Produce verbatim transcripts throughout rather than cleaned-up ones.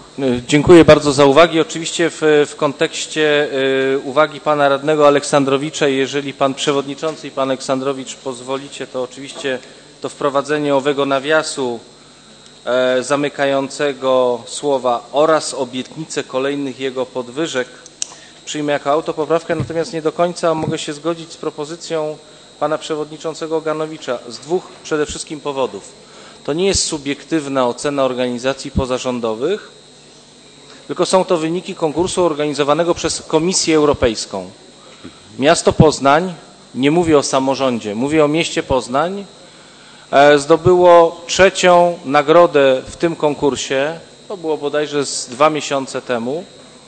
Dziękuję bardzo za uwagi. Oczywiście w, w kontekście y, uwagi pana radnego Aleksandrowicza, jeżeli pan przewodniczący i pan Aleksandrowicz pozwolicie, to oczywiście to wprowadzenie owego nawiasu e, zamykającego słowa oraz obietnice kolejnych jego podwyżek przyjmę jako autopoprawkę, natomiast nie do końca mogę się zgodzić z propozycją pana przewodniczącego Ganowicza z dwóch przede wszystkim powodów. To nie jest subiektywna ocena organizacji pozarządowych, tylko są to wyniki konkursu organizowanego przez Komisję Europejską. Miasto Poznań, nie mówię o samorządzie, mówię o mieście Poznań, zdobyło trzecią nagrodę w tym konkursie, to było bodajże z dwa miesiące temu,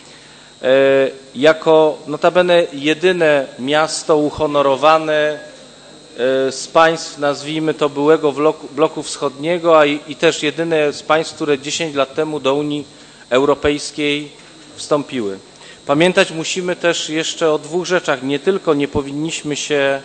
jako notabene jedyne miasto uhonorowane z państw, nazwijmy to, byłego bloku, bloku wschodniego, a i, i też jedyne z państw, które dziesięć lat temu do Unii Europejskiej wstąpiły. Pamiętać musimy też jeszcze o dwóch rzeczach. Nie tylko nie powinniśmy się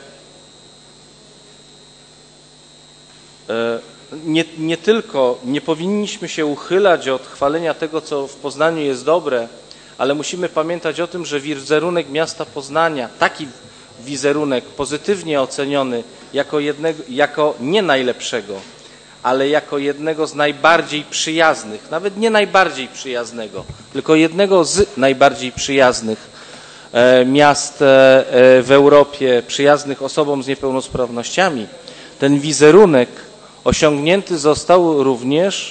nie, nie tylko nie powinniśmy się uchylać od chwalenia tego, co w Poznaniu jest dobre, ale musimy pamiętać o tym, że wizerunek miasta Poznania, taki wizerunek pozytywnie oceniony jako, jednego, jako nie najlepszego, ale jako jednego z najbardziej przyjaznych, nawet nie najbardziej przyjaznego, tylko jednego z najbardziej przyjaznych e, miast e, w Europie, przyjaznych osobom z niepełnosprawnościami, ten wizerunek osiągnięty został również,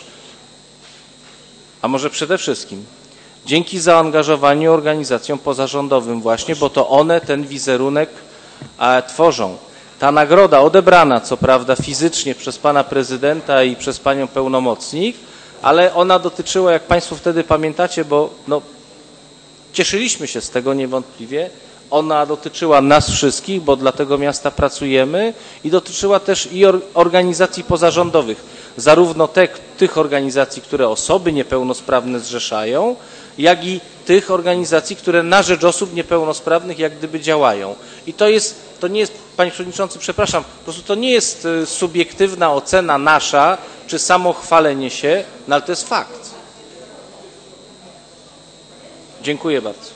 a może przede wszystkim, dzięki zaangażowaniu organizacjom pozarządowym właśnie, bo to one ten wizerunek e, tworzą. Ta nagroda odebrana, co prawda fizycznie przez pana prezydenta i przez panią pełnomocnik, ale ona dotyczyła, jak państwo wtedy pamiętacie, bo no, cieszyliśmy się z tego niewątpliwie, ona dotyczyła nas wszystkich, bo dla tego miasta pracujemy i dotyczyła też i organizacji pozarządowych, zarówno te, tych organizacji, które osoby niepełnosprawne zrzeszają, jak i tych organizacji, które na rzecz osób niepełnosprawnych jak gdyby działają. I to jest, to nie jest, panie przewodniczący, przepraszam, po prostu to nie jest subiektywna ocena nasza, czy samo chwalenie się, no ale to jest fakt. Dziękuję bardzo.